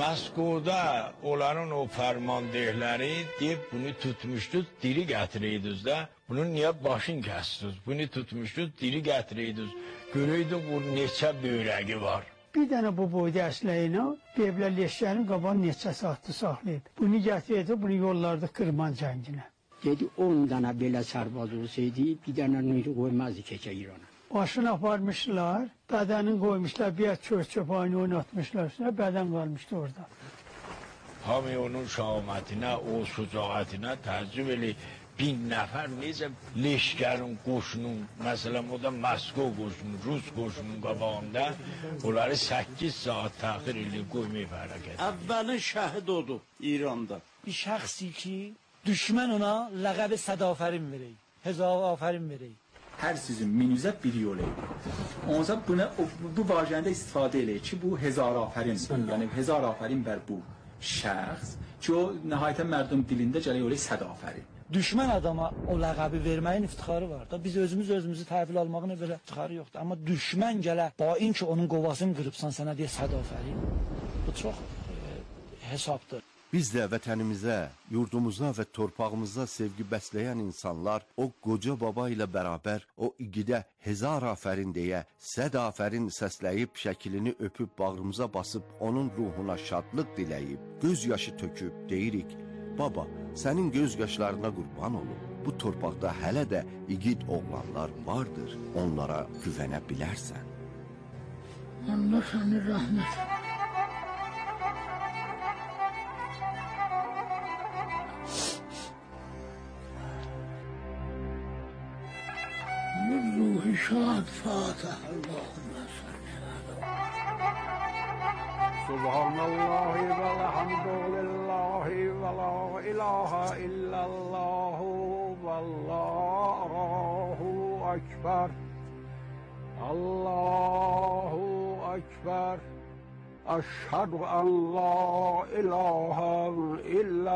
Moskvada onların o fermandehleri deyip bunu tutmuşdu, diri getiriydiniz de. Bunun niye başını kestiniz? Bunu tutmuşdu, diri getiriydiniz. Görüydük bu neçə böreği var. Bir dənə bu boyda əsləyinə, beblər leşlərin qaban neçə saatlı saxlayıb. Bunu gətirdi, bunu yollarda Kırman cənginə. Dedi 10 dənə belə sərbaz olsaydı, bir dənə nuri qoymazdı keçə İrana. Başını aparmışlar, bədənin qoymuşlar, bir çöp-çöpayını oynatmışlar üstüne, bədən qalmışdı orada. Hamı onun şahmatına, o sucağatına təəccüb eli 1000 nəfər necə leşkərin, qoşunun, məsələn, o da Moskva qoşunu, Rus qoşunun qabağında onları 8 saat təxir ilə qoymayıb hərəkət. Əvvəlin şəhid oldu İranda. Bir şəxsi ki, düşmən ona ləqəbi Sədafərin verək, Hezarafərin verək. Hər sizin minüzə bir yol eydi. Onsa bu vacəndə istifadə eləyir ki, bu Hezarafərin, yəni Hezarafərin bər bu şəxs ki, o nəhayətən mərdum dilində gələ yola Sədafərin. Düşmən adama o ləqəbi verməyin iftixarı var da. Biz özümüzü təhvil almağın belə iftixarı yoxdur. Amma düşmən gələ, bain ki, onun qovasını qırıbsan, sənə deyə Sədafərin. Bu çox hesabdır. Biz də vətənimizə, yurdumuza və torpağımıza sevgi bəsləyən insanlar o qoca baba ilə bərabər o igidə Hezarafərin deyə Sədafərin səsləyib şəklini öpüb bağrımıza basıb onun ruhuna şadlıq diləyib, göz yaşı töküb deyirik, baba, sənin göz yaşlarına qurban olun. Bu torpaqda hələ də igid oğlanlar vardır, onlara güvənə bilərsən. Allah səni rəhmət. روحي شاد فاتح اللهم صل سبحان الله والحمد لله ولا إله إلا الله والله أكبر الله أكبر أشهد أن لا إله إلا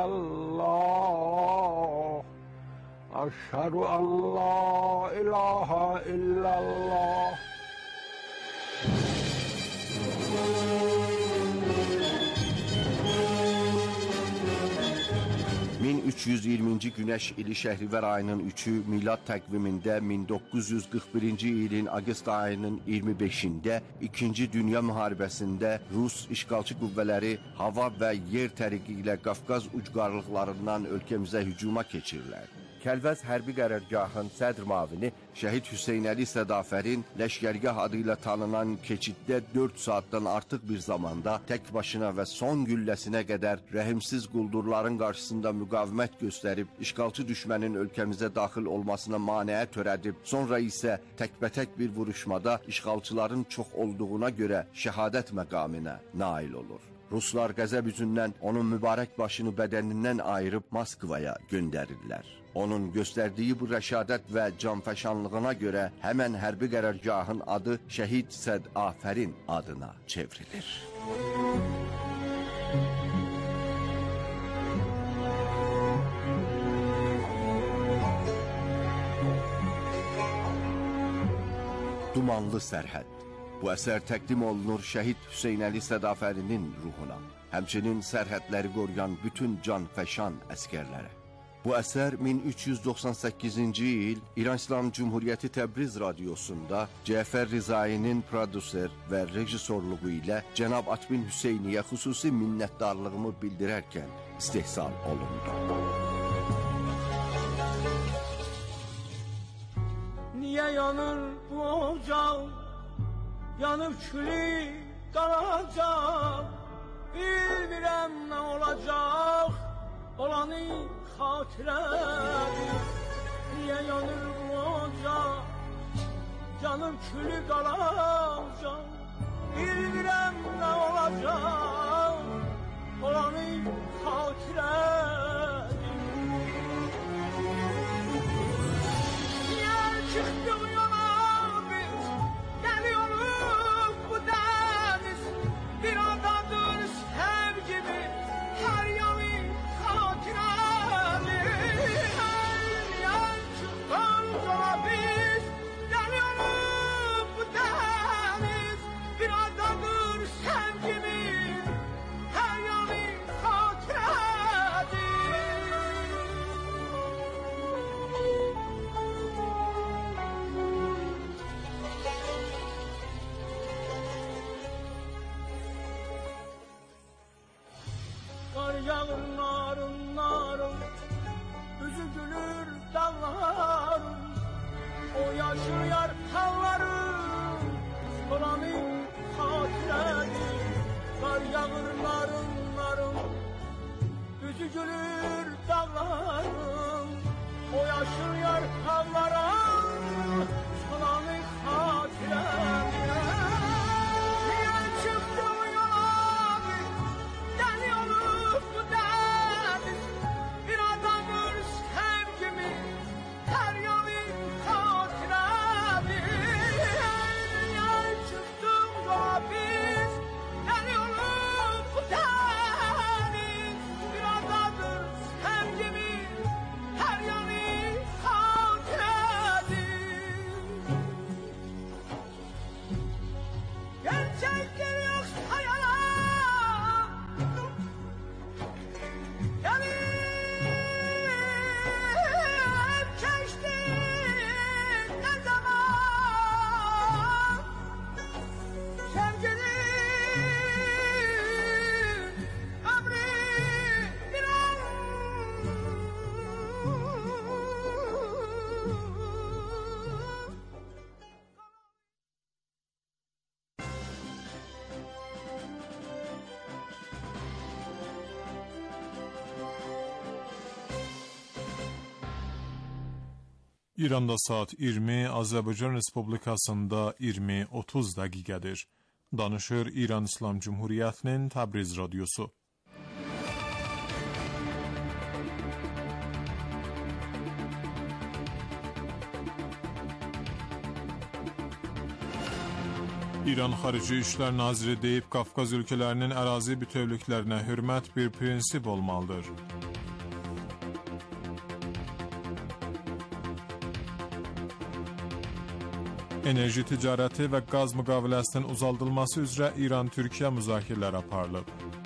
الله أشهد أن لا إله إلا الله 1320-ci Günəş ili Şəhrivər ayının 3-ü milad təqvimində 1941-ci ilin Avqust ayının 25-də 2-ci Dünya müharibəsində Rus işğalçı qüvvələri hava və yer təriqi ilə Qafqaz ucqarlıqlarından ölkəmizə hücuma keçirlər. Kəlvəz hərbi qərargahın sədr mavini Şəhid Hüseyn Əli Sədafərin Ləşkərgah adıyla tanınan keçiddə 4 saatdan artıq bir zamanda tək başına və son gülləsinə qədər rəhimsiz quldurların qarşısında müqavimət göstərib, işğalçı düşmənin ölkəmizə daxil olmasına maneə törədib, sonra isə təkbətək bir vuruşmada işğalçıların çox olduğuna görə şəhadət məqamına nail olur. Ruslar qəzəb üzündən onun mübarək başını bədənindən ayırıb Moskvaya göndərirlər. Onun göstərdiyi bu rəşadət və canfəşanlığına görə həmən hərbi qərargahın adı Şəhid Sədafərin adına çevrilir. Dumanlı sərhəd. Bu əsər təqdim olunur Şəhid Hüseyn Əli Sədafərinin ruhuna, həmçinin sərhədləri qoruyan bütün canfəşan əskərlərə. Bu əsər 1398-ci il İran İslam Cumhuriyyəti Təbriz Radiosunda Cəfər Rizayinin prodüser və rejissorluğu ilə Cənab Atmin Hüseyniyə xüsusi minnətdarlığımı bildirərkən istehsal olundu. Niyə yanır bu ocaq? Yanıb külü qalacaq, bilmirəm nə olacaq, olanı xatirədir. Niyə yanır bu ocaq, yanıb külü qalacaq, bilmirəm nə olacaq, olanı xatirədir. Niyə çıxdı bu yola biz, geliyoruz bu deniz, bir adadır sevgimiz, her yanı hatıradır. Yan çıktan sonra biz, geliyoruz bu deniz, bir adadır sevgimiz, her dökülür dağlarım. O yaşıyor havlarım, solanık hatirem. Niye çıktım yola bir, deli olup bu deniz. Bir adamın sevgimi, her yanı hatirem. Niye çıktım yola bir, deli olup bu deniz. Bir adamın sevgimi, her yanı gerçektir yoksa yalan. Gelip geçti ne zaman. Sevginin ömrü bir an. İranda saat 20, Azərbaycan Respublikasında 20:30 dəqiqədir. Danışır İran İslam Cumhuriyyətinin Təbriz radiosu. İran Xarici İşlər Naziri deyib, Qafqaz ölkələrinin ərazi bütövlüklərinə hörmət bir prinsip olmalıdır. Enerji ticarəti və qaz müqaviləsinin uzaldılması üzrə İran-Türkiyə müzakirələr aparılıb.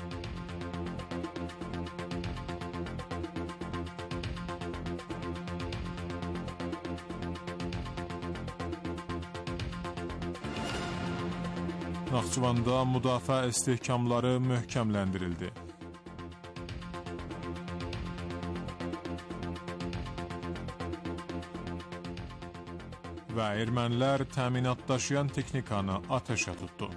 Naxçıvanda müdafiə istehkamları möhkəmləndirildi. Və ermənilər təminat daşıyan texnikanı ateşə tutdu.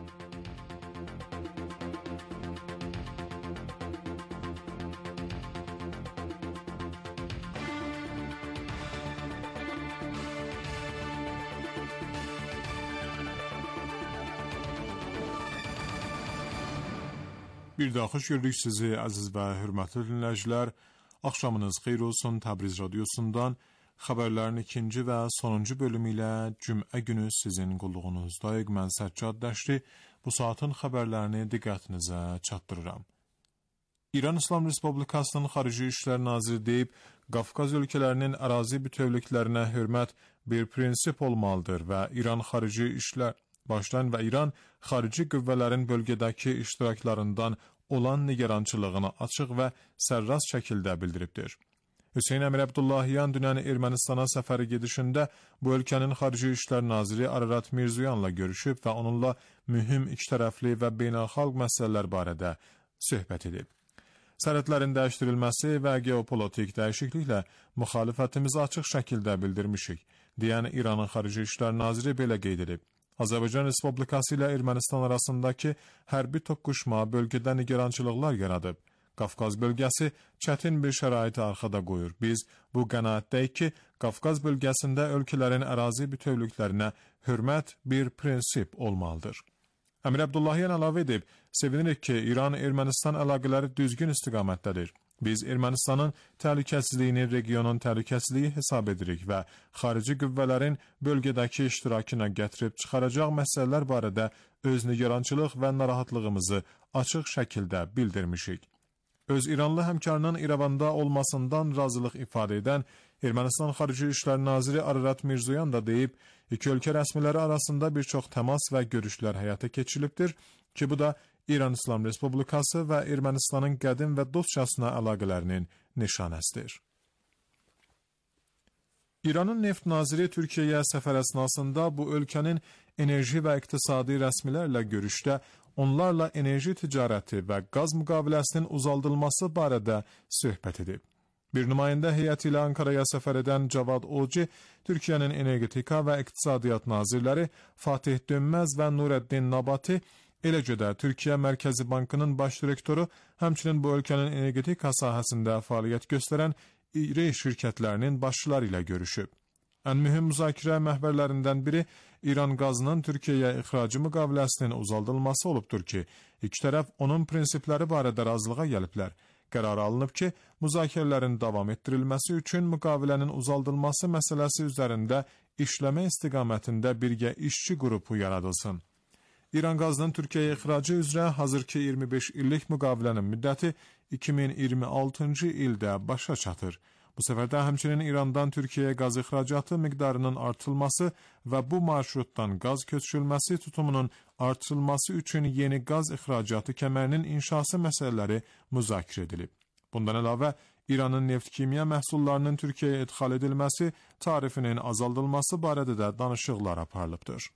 Bir daha xoş gördük sizi əziz və hörmətli dinləyicilər. Axşamınız xeyir olsun. Təbriz radiosundan xəbərlərin ikinci və sonuncu bölümü ilə cümə günü sizin qulluğunuzdayıq. Mən Səccad Dəşri bu saatin xəbərlərini diqqətinizə çatdırıram. İran İslam Respublikasının Xarici İşlər Naziri deyib, Qafqaz ölkələrinin ərazi bütövlüklərinə hörmət bir prinsip olmalıdır və İran Xarici İşlər Başdan və İran xarici qüvvələrin bölgədəki iştiraklarından olan nigarançılığını açıq və sərrast şəkildə bildiribdir. Hüseyn Əmir Əbdullahyan dünən Ermənistana səfəri gedişində bu ölkənin Xarici İşlər Naziri Ararat Mirzoyanla görüşüb və onunla mühüm ikitərəfli və beynəlxalq məsələlər barədə söhbət edib. Sərhədlərin dəyişdirilməsi və geopolitik dəyişikliklə müxalifətimizi açıq şəkildə bildirmişik, deyən İranın Xarici İşlər Naziri belə qeyd edib. Azərbaycan Respublikası ilə Ermənistan arasındakı hərbi toqquşma bölgədə nigarançılıqlar yaradıb. Qafqaz bölgəsi çətin bir şəraiti arxada qoyur. Biz bu qənaətdəyik ki, Qafqaz bölgəsində ölkələrin ərazi bütövlüklərinə hörmət bir prinsip olmalıdır. Əmir Əbdullahyan əlavə edib, sevinirik ki, İran-Ermənistan əlaqələri düzgün istiqamətdədir. Biz Ermənistanın təhlükəsizliyini regionun təhlükəsizliyi hesab edirik və xarici qüvvələrin bölgədəki iştirakına gətirib çıxaracaq məsələlər barədə öz nigarançılıq və narahatlığımızı açıq şəkildə bildirmişik. Öz İranlı həmkarının İrəvanda olmasından razılıq ifadə edən Ermənistan Xarici İşlər Naziri Ararat Mirzoyan da deyib, iki ölkə rəsmiləri arasında bir çox təmas və görüşlər həyata keçirilibdir ki, bu da İran İslam Respublikası və Ermənistanın qədim və dostcasına əlaqələrinin nişanəsidir. İranın neft naziri Türkiyəyə səfər əsnasında bu ölkənin enerji və iqtisadi rəsmilərlə görüşdə onlarla enerji ticarəti və qaz müqaviləsinin uzaldılması barədə söhbət edib. Bir nümayəndə heyəti ilə Ankaraya səfər edən Cavad Oci, Türkiyənin energetika və iqtisadiyyat nazirləri Fatih Dönməz və Nureddin Nabati Eləcə də Türkiyə Mərkəzi Bankının baş direktoru, həmçinin bu ölkənin energetika sahəsində fəaliyyət göstərən iri şirkətlərinin başçıları ilə görüşüb. Ən mühüm müzakirə məhvərlərindən biri İran qazının Türkiyəyə ixracı müqaviləsinin uzaldılması olubdur ki, iki tərəf onun prinsipləri barədə razılığa gəliblər. Qərar alınıb ki, müzakirələrin davam etdirilməsi üçün müqavilənin uzaldılması məsələsi üzərində işləmə istiqamətində birgə işçi qrupu yaradılsın. İran qazının Türkiyəyə ixracı üzrə hazırki 25 illik müqavilənin müddəti 2026-cı ildə başa çatır. Bu səfərdə həmçinin İrandan Türkiyəyə qaz ixracatı miqdarının artırılması və bu marşrutdan qaz köçürülməsi tutumunun artırılması üçün yeni qaz ixracatı kəmərinin inşası məsələləri müzakirə edilib. Bundan əlavə, İranın neft-kimya məhsullarının Türkiyəyə idxal edilməsi, tarifinin azaldılması barədə də danışıqlar aparılıbdır.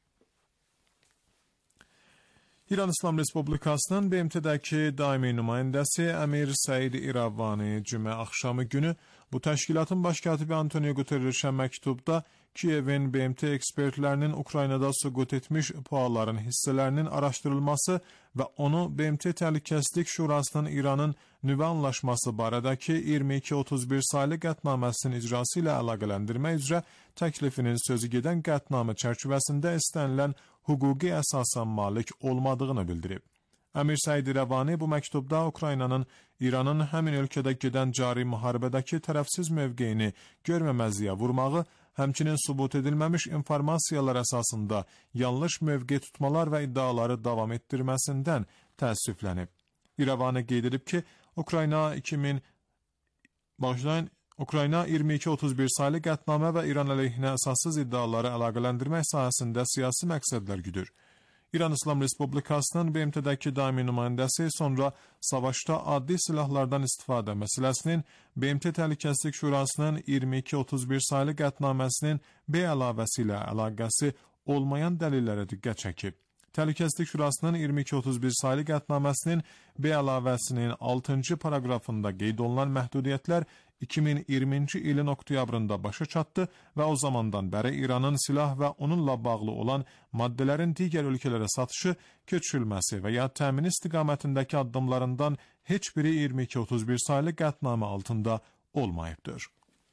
İran İslam Respublikasının BMT-dəki daimi nümayəndəsi Əmir Səid İravani cümə axşamı günü bu təşkilatın baş katibi Antonio Guterreşə məktubda Kiyevin BMT ekspertlərinin Ukraynada süqut etmiş PUA-ların hissələrinin araşdırılması və onu BMT Təhlükəsizlik Şurasının İranın nüvə anlaşması barədəki 2231 saylı qətnaməsinin icrası ilə əlaqələndirmək üzrə təklifinin sözü gedən qətnamə çərçivəsində istənilən hüquqi əsasa malik olmadığını bildirib. Əmir Səid İravani bu məktubda Ukraynanın İranın həmin ölkədə gedən cari müharibədəki tərəfsiz mövqeyini görməməzliyə vurmağı, həmçinin sübut edilməmiş informasiyalar əsasında yanlış mövqe tutmalar və iddiaları davam etdirməsindən təəssüflənib. İravani qeyd edib ki, Ukrayna 2231 saylı qətnamə və İran əleyhinə əsassız iddiaları əlaqələndirmək sahəsində siyasi məqsədlər güdür. İran İslam Respublikasının BMT-dəki daimi nümayəndəsi sonra savaşda addi silahlardan istifadə məsələsinin BMT Təhlükəsizlik Şurasının 2231 saylı qətnaməsinin B əlavəsi ilə əlaqəsi olmayan dəlillərə diqqət çəkib. Təhlükəsizlik Şurasının 2231 saylı qətnaməsinin B əlavəsinin 6-cı paraqrafında qeyd olunan məhdudiyyətlər 2020-ci ilin oktyabrında başa çatdı və o zamandan bəri İranın silah və onunla bağlı olan maddələrin digər ölkələrə satışı, köçürülməsi və ya təmin istiqamətindəki addımlarından heç biri 2231 saylı qətnamə altında olmayıbdır.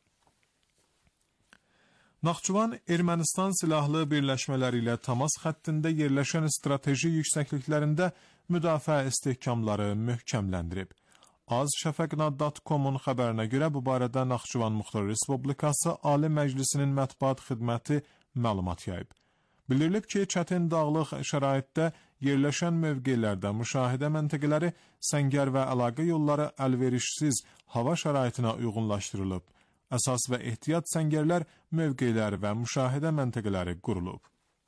Naxçıvan Ermənistan silahlı birləşmələri ilə təmas xəttində yerləşən strateji yüksəkliklərində müdafiə istehkamları möhkəmləndirib. AzShafaqnat.com-un xəbərinə görə bu barədə Naxçıvan Muxtar Respublikası Ali Məclisinin mətbuat xidməti məlumat yayıb. Bildirilib ki, çətin dağlıq şəraitdə yerləşən mövqelərdə müşahidə məntəqələri, səngər və əlaqə yolları əlverişsiz hava şəraitinə uyğunlaşdırılıb. Əsas və ehtiyat səngərlər, mövqelər və müşahidə məntəqələri qurulub.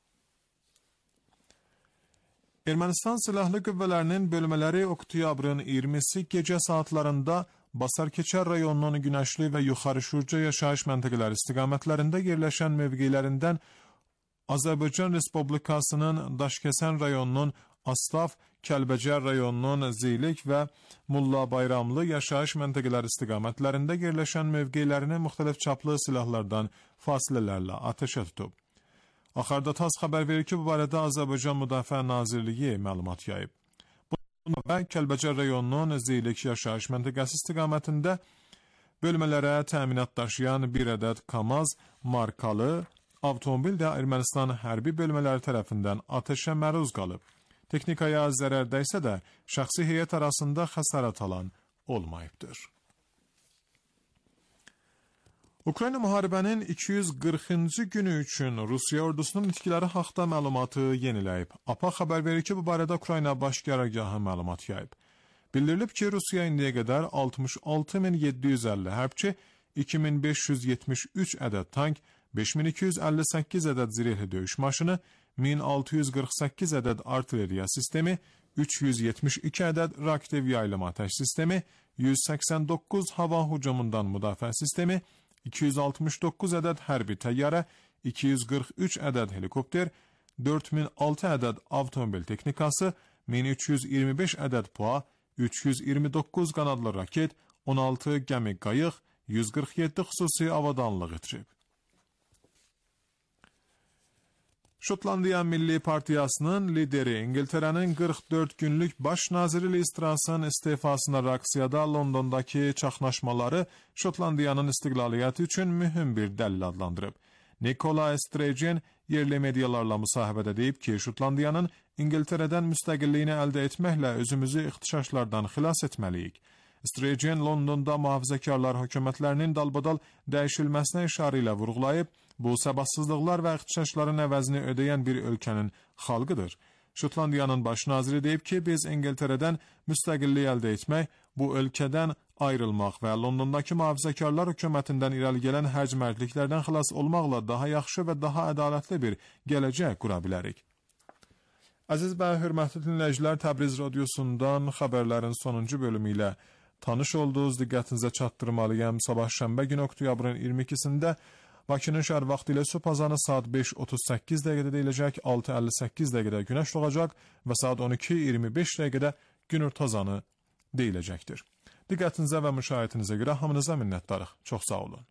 Ermənistan Silahlı Qüvvələrinin bölmələri oktyabrın 20-si gecə saatlarında Basarkeçər rayonunun Günəşli və Yuxarı Şurca yaşayış məntəqələri istiqamətlərində yerləşən mövqelərindən Azərbaycan Respublikasının Daşkəsən rayonunun Astaf, Kəlbəcər rayonunun Zeylik və Mulla Bayramlı yaşayış məntəqələri istiqamətlərində yerləşən mövqelərini müxtəlif çaplı silahlardan fasilələrlə atəşə tutub. Axarda TASS xəbər verir ki, bu barədə Azərbaycan Müdafiə Nazirliyi məlumat yayıb. Bunda Kəlbəcər rayonunun Zeylik yaşayış məntəqəsi istiqamətində bölmələrə təminat daşıyan bir ədəd KAMAZ markalı avtomobil də Ermənistan hərbi bölmələri tərəfindən atəşə məruz qalıb. Texnikaya zərər dəysə də şəxsi heyət arasında xəsarət alan olmayıbdır. Ukrayna müharibənin 240-cı günü üçün Rusiya ordusunun itkiləri haqda məlumatı yeniləyib. APA xəbər verir ki, bu barədə Ukrayna baş qərargahı məlumat yayıb. Bildirilib ki, Rusiya indiyə qədər 66.750 hərbçi, 2573 ədəd tank, 5258 ədəd zirehli döyüş maşını, 1648 ədəd artilleriya sistemi, 372 ədəd reaktiv yaylım atəş sistemi, 189 hava hücumundan müdafiə sistemi, 269 ədəd hərbi təyyarə, 243 ədəd helikopter, 4006 ədəd avtomobil texnikası, 1325 ədəd PUA, 329 qanadlı raket, 16 gəmi qayıq, 147 xüsusi avadanlıq itirib. Şotlandiya Milli Partiyasının lideri İngiltere'nin 44 günlük baş naziri Liz Truss'ın istifasına reaksiyada Londondaki çaxnaşmaları Şotlandiyanın istiqlaliyyəti üçün mühüm bir dəlil adlandırıb. Nicola Sturgeon yerli medialarla müsahibədə deyib ki, Şotlandiyanın İngiltere'den müstəqilliyini əldə etməklə özümüzü ixtişaşlardan xilas etməliyik. Sturgeon Londonda muhafizəkarlar hökumətlərinin dalbadal dəyişilməsinə işarə ilə vurğulayıb, bu səbatsızlıqlar və ixtişaşların əvəzini ödəyən bir ölkənin xalqıdır. Şotlandiyanın baş naziri deyib ki, biz İngiltere'den müstəqillik əldə etmək, bu ölkədən ayrılmaq və Londondakı muhafizəkarlar hökumətindən irəli gələn hərcmərliklərdən xilas olmaqla daha yaxşı və daha ədalətli bir gələcək qura bilərik. Əziz və hörmətli dinləyicilər, Təbriz radiosundan xəbərlərin sonuncu bölümü ilə tanış olduğunuz diqqətinizə çatdırmalıyam. Sabah şənbə günü oktyabrın 22-sində Bakının şəhər vaxtı ilə sübh azanı saat 5:38 dəqiqədə deyiləcək, 6:58 dəqiqədə günəş doğacaq və saat 12:25 dəqiqədə günorta azanı deyiləcəkdir. Diqqətinizə və müşahiyyətinizə görə hamınıza minnətdarıq. Çox sağ olun.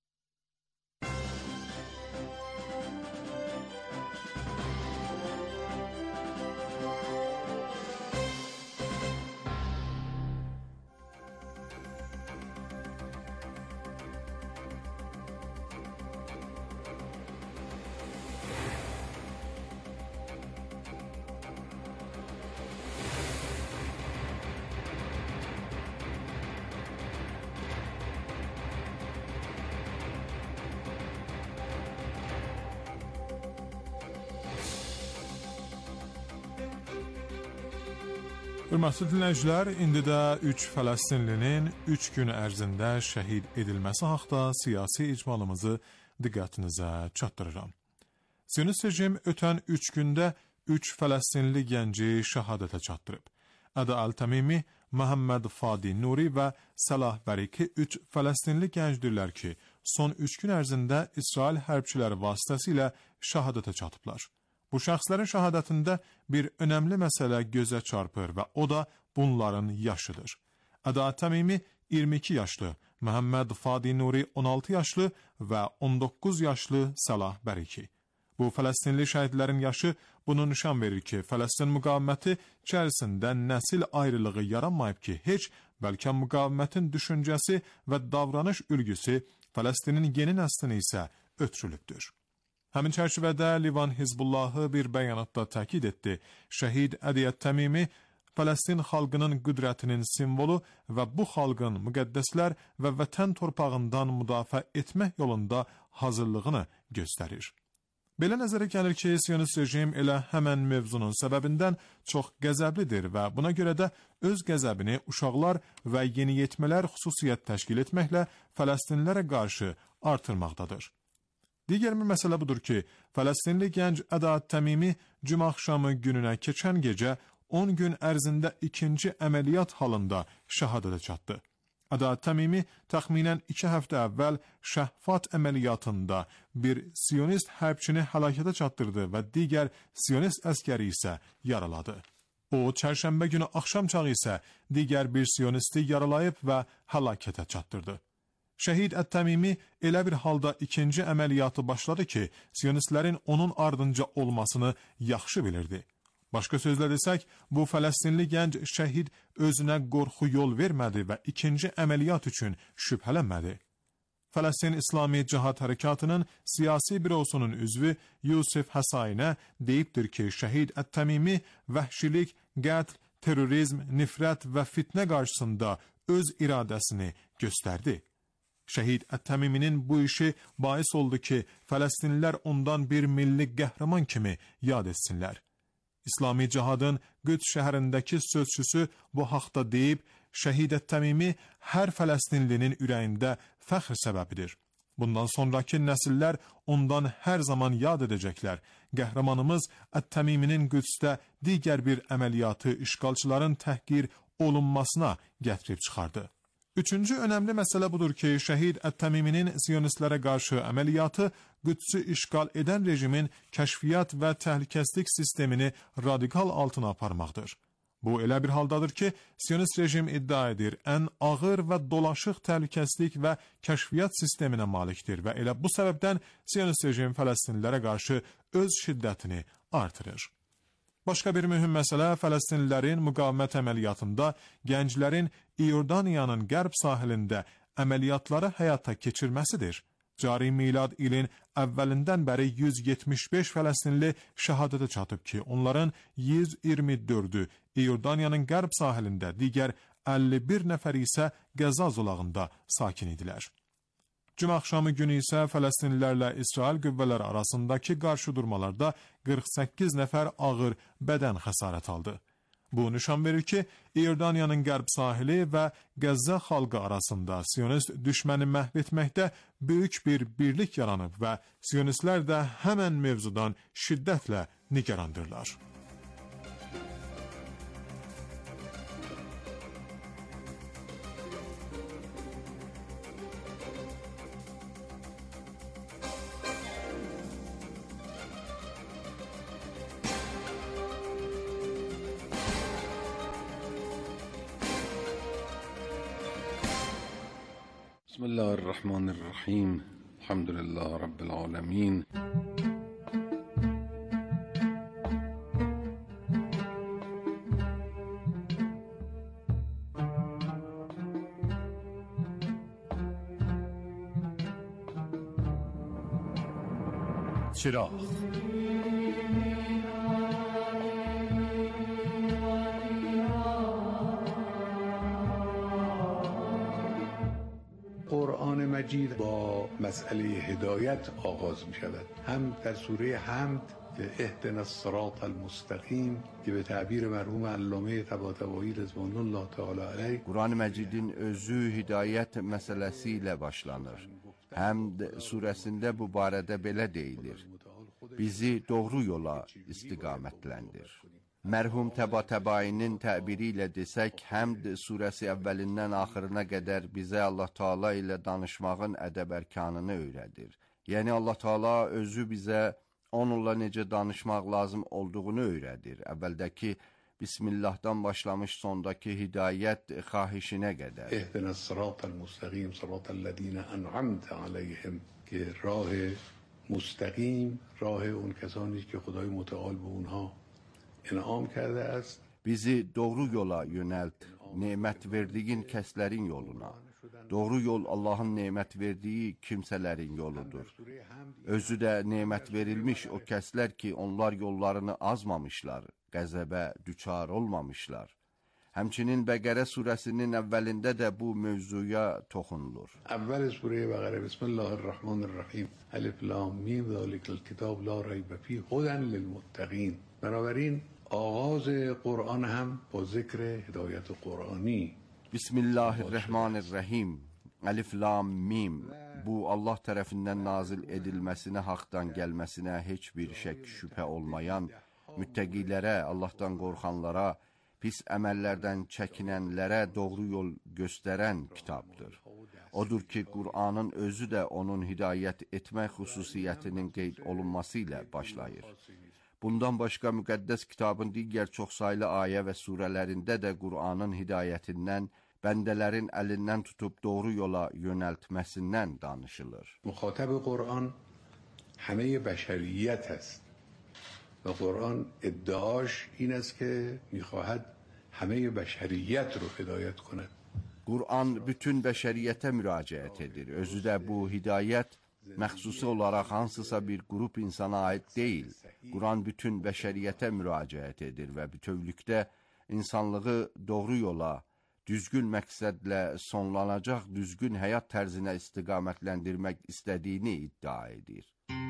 Hörmətli dinləyicilər, indi də 3 Fələstinlinin 3 gün ərzində şəhid edilməsi haqda siyasi icmalımızı diqqətinizə çatdırıram. Siyonist rejim ötən 3 gündə 3 Fələstinli gənci şəhadətə çatdırıb. Əda Əl-Təmimi, Məhəmməd Fadi Nuri və Səlah Bəriki 3 Fələstinli gəncdirlər ki, son 3 gün ərzində İsrail hərbçiləri vasitəsilə şəhadətə çatıblar. Bu şəxslərin şəhadətində bir önəmli məsələ gözə çarpır və o da bunların yaşıdır. Əda Təmimi 22 yaşlı, Məhəmməd Fadi Nuri 16 yaşlı və 19 yaşlı Səlah Bəriki. Bu Fələstinli şəhidlərin yaşı bunu nişan verir ki, Fələstin müqaviməti içərisində nəsil ayrılığı yaranmayıb ki, heç bəlkə müqavimətin düşüncəsi və davranış ülgüsü Fələstinin yeni nəslini isə ötürülübdür. Həmin çərçivədə Livan Hizbullahı bir bəyanatda təkid etdi. Şəhid Ədiyyət Təmimi Fələstin xalqının qüdrətinin simvolu və bu xalqın müqəddəslər və vətən torpağından müdafiə etmək yolunda hazırlığını göstərir. Belə nəzərə gəlir ki, Siyonist rejim elə həmən mövzunun səbəbindən çox qəzəblidir və buna görə də öz qəzəbini uşaqlar və yeniyetmələr xüsusiyyət təşkil etməklə Fələstinlərə qarşı artırmaqdadır. Digər bir məsələ budur ki, Fələstinli gənc Əda Təmimi cümə axşamı gününə keçən gecə 10 gün ərzində ikinci əməliyyat halında şəhadətə çatdı. Əda Təmimi təxminən 2 həftə əvvəl Şəhfat əməliyyatında bir Siyonist hərbçini həlakətə çatdırdı və digər Siyonist əskəri isə yaraladı. O, çərşənbə günü axşam çağı isə digər bir Siyonisti yaralayıb və həlakətə çatdırdı. Şəhid Ət-Təmimi elə bir halda ikinci əməliyyatı başladı ki, Siyonistlərin onun ardınca olmasını yaxşı bilirdi. Başqa sözlə desək, bu Fələstinli gənc şəhid özünə qorxu yol vermədi və ikinci əməliyyat üçün şübhələnmədi. Fələstin İslami Cihad Hərəkatının siyasi bürosunun üzvü Yusuf Həsainə deyibdir ki, şəhid Ət-Təmimi vəhşilik, qətl, terrorizm, nifrət və fitnə qarşısında öz iradəsini göstərdi. Şəhid Ət-Təmiminin bu işi bais oldu ki, Fələstinlilər ondan bir milli qəhrəman kimi yad etsinlər. İslami Cihadın Qüds şəhərindəki sözçüsü bu haqda deyib, Şəhid Ət-Təmimi hər Fələstinlinin ürəyində fəxr səbəbidir. Bundan sonraki nəsillər ondan hər zaman yad edəcəklər. Qəhrəmanımız Ət-Təmiminin Qüdsdə digər bir əməliyyatı işğalçıların təhqir olunmasına gətirib çıxardı. Üçüncü önəmli məsələ budur ki, şəhid Ət-Təmiminin Siyonistlərə qarşı əməliyyatı Qüdsü işğal edən rejimin kəşfiyyat və təhlükəsizlik sistemini radikal altına aparmaqdır. Bu elə bir haldadır ki, Siyonist rejim iddia edir, ən ağır və dolaşıq təhlükəsizlik və kəşfiyyat sisteminə malikdir və elə bu səbəbdən Siyonist rejim Fələstinlilərə qarşı öz şiddətini artırır. Başqa bir mühüm məsələ Fələstinlilərin müqavimət əməliyyatında gənclərin İordaniyanın qərb sahilində əməliyyatları həyata keçirməsidir. Cari milad ilin əvvəlindən bəri 175 Fələstinli şəhadətə çatıb ki, onların 124-ü İordaniyanın qərb sahilində, digər 51 nəfəri isə Qəzza zolağında sakin idilər. Cümə axşamı günü isə Fələstinlilərlə İsrail qüvvələri arasındakı qarşıdurmalarda 48 nəfər ağır bədən xəsarət aldı. Bu nişan verir ki, İordaniyanın qərb sahili və Qəzza xalqı arasında Siyonist düşməni məhv etməkdə böyük bir birlik yaranıb və Siyonistlər də həmən mövzudan şiddətlə nigarandırlar. بسم الله الرحمن الرحیم الحمد لله رب العالمین چراغ قرآن مجید با مسئله هدایت آغاز می شود. هم در سوره حمد که اهدنا الصراط المستقیم که به تعبیر مرحوم علامه طباطبایی رضوان الله تعالی علیه Quran Məcidin özü hidayət məsələsi ilə başlanır. Həmd surəsində bu barədə belə deyilir. Bizi doğru yola istiqamətləndir. Mərhum Təbatəbayinin təbiri ilə desək, Həmd surəsi əvvəlindən axırına qədər bizə Allah Taala ilə danışmağın ədəb ərkanını öyrədir. Yəni Allah Taala özü bizə onunla necə danışmaq lazım olduğunu öyrədir. Əvvəldəki Bismillah'dan başlamış sondaki hidayət xahişinə qədər. اهدنا الصراط المستقیم صراط الذین انعمت علیهم که راه مستقیم راه اون کسانی که خدای متعال به اونها انعام کرده است. Bizi doğru yola yönəlt, nemət verdiyin kəslərin yoluna. Doğru yol Allahın nemət verdiyi kimsələrin yoludur. Özü də nemət verilmiş o kəslər ki, onlar yollarını azmamışlar, qəzəbə düçar olmamışlar. Həmçinin Bəqərə surəsinin əvvəlində də bu mövzuya toxunulur. اول سوره بقره بسم الله الرحمن الرحیم الف لام میم ذالک الکتاب لا ریب فیه هدی للمتقین. بنابراین آغاز قرآن هم با ذکر هدایت قرآنی. Bismillahirrahmanirrahim. Alif lam mim. Bu Allah tərəfindən nazil edilməsinə, haqdan gəlməsinə heç bir şək şübhə olmayan, müttəqilərə, Allahdan qorxanlara, pis əməllərdən çəkinənlərə doğru yol göstərən kitabdır. Odur ki, Qur'anın özü də onun hidayət etmək xüsusiyyətinin qeyd olunması ilə başlayır. Bundan başqa müqəddəs kitabın digər çoxsaylı ayə və surələrində də Qur'anın hidayətindən, bəndələrin əlindən tutub doğru yola yönəltməsindən danışılır. مخاطب قرآن همه بشریت است و قرآن ادعاش این است که میخواهد همه بشریت رو هدایت کند. Qur'an bütün bəşəriyyətə müraciət edir. Özü də bu hidayət məxsusi olaraq hansısa bir qrup insana aid deyil. Qur'an bütün bəşəriyyətə müraciət edir və bütövlükdə insanlığı doğru yola, düzgün məqsədlə sonlanacaq düzgün həyat tərzinə istiqamətləndirmək istədiyini iddia edir.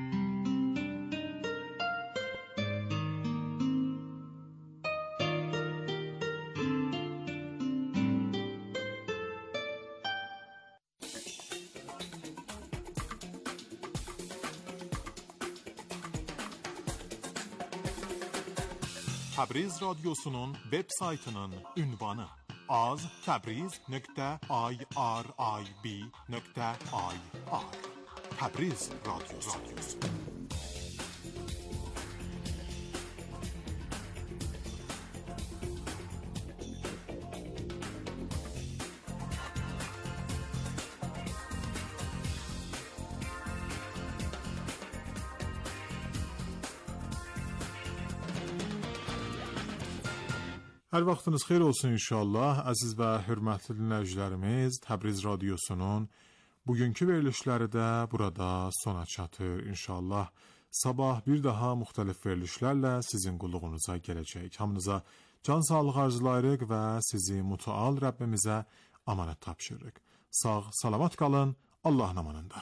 Təbriz radyosunun web saytının ünvanı az.tabriz.irib.ir Təbriz radyosu. Hər vaxtınız xeyir olsun inşallah. Əziz və hörmətli dinləyicilərimiz, Təbriz radiosunun bugünkü verilişləri də burada sona çatır inşallah. Sabah bir daha müxtəlif verilişlərlə sizin qulluğunuza gələcək. Hamınıza can sağlığı arzulayırıq və sizi mütəal Rəbbimizə amanət tapşırırıq. Sağ, salamat qalın, Allahın amanında.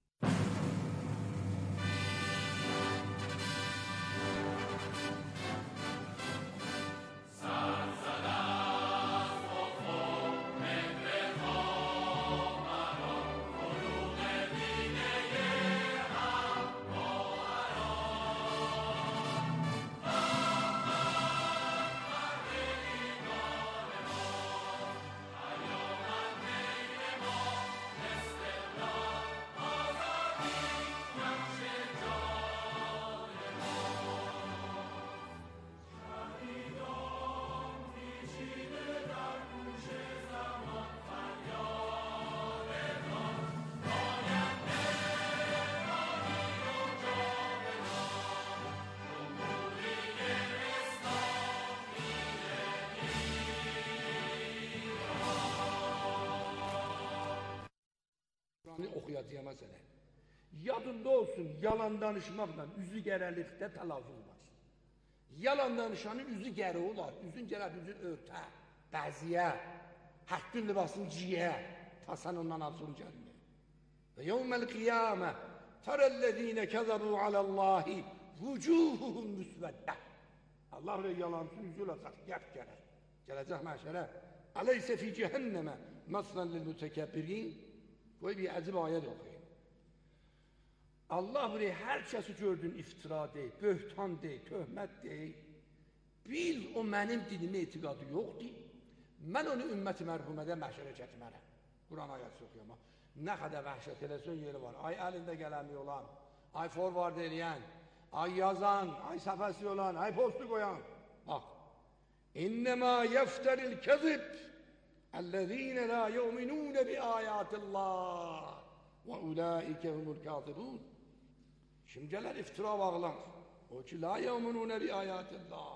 Oxuyacağım sənə. Yadında olsun, yalan danışmaqla üzü gərəlikdə təlafuz var. Yalan danışanın üzü gəri olar, üzün gərək üzün örtə, bəziyə, həqqün libasını ciyə, tasan ondan azun gəlmir. Və yevməl qiyamə tərəllədinə kəzəbu aləllahi vücuhuhum müsvəddə. Allah öyle yalansın, üzü olacaq, gəp gərək. Gələcək məşərə. Aleysə fi cəhənnəmə məsələn lil-mütəkəbbirin. Böyle bir acib ayet okuyun. Allah buraya her kəsi gördün iftira deyil, böhtan deyil, töhmət deyil. Bil o mənim dinimə etiqadı yoxdur. Mən onu ümməti mərhumədə məhşərə çəkmərəm. Quran ayəsi okuyum. Nə qədər vəhşət televizyon yeri var. Ay əlində qələmi olan, ay forward eləyən, ay yazan, ay səfəsi olan, ay postu qoyan. Bax. İnnəmə yəftəril kəzib. اَلَّذ۪ينَ لَا يُؤْمِنُونَ بِآيَاتِ اللّٰهِ وَاُولَٰئِكَ هُمُ الْكَاذِبُونَ. Şimdi gələr iftira bağlanır. O ki, لَا يُؤْمِنُونَ بِآيَاتِ اللّٰهِ.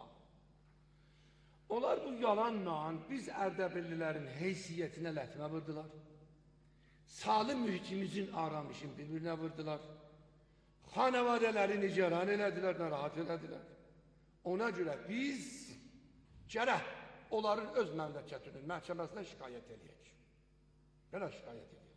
Onlar bu yalanla biz Ərdəbillilərin heysiyyətinə lətmə vurdular. Salim mühitimizin aramışın birbirine vurdular. Xanəvadələri nicaran elədilər, narahat elədilər. Ona görə biz gərək onların öz məmləkətinin məhkəməsinə şikayət edək. Belə şikayət edək.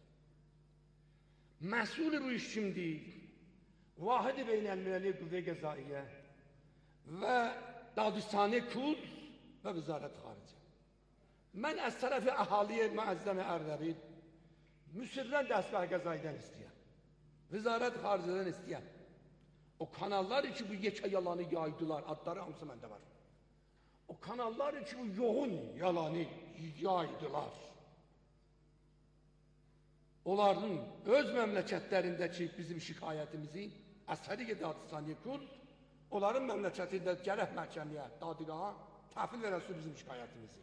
Məsul bu iş kimdir? Vahid-i Beynəlmilli Qüvvə Qəzaiyə və Dadistani Kul və Vizarət Xaricə. Mən az tərəfi əhaliyə müəzzəmi Ərdəbil müsirrən dəstgah Qəzaidən istəyəm. Vizarət Xaricədən istəyəm. O kanallar ki bu yekə yalanı yaydılar, adları hamısı məndə var. O kanallar ki bu yoğun yalanı yaydılar. Onların öz məmləkətlərindəki bizim şikayətimizi əsəri Dadistani Kul, onların məmləkətində gərək məhkəməyə, dadigaha təhvil verəsi bizim şikayətimizi.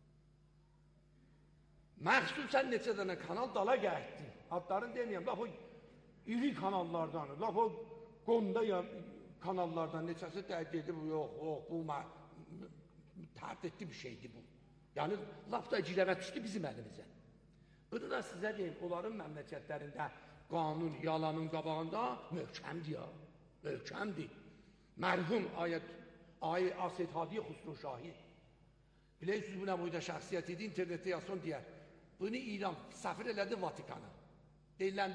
Məxsusən neçə dənə kanal dala gəldi. Adlarını deməyəm, laf o iri kanallardan, laf o qonda kanallardan neçəsi dedi bu yox, bu tərd etdi bir şeydi bu. Yəni, laf da girəvə düşdü bizim əlimizə. Bunu da sizə deyim, onların məmləkətlərində qanun, yalanın qabağında möhkəmdir ya, möhkəmdir. Mərhum Asid Hadiyə Xusru Şahi. Bilirsiniz bu nə boyda şəxsiyyət idi, internetdə yazsın deyər. Bunu İran səfir elədi Vatikana. Deyilən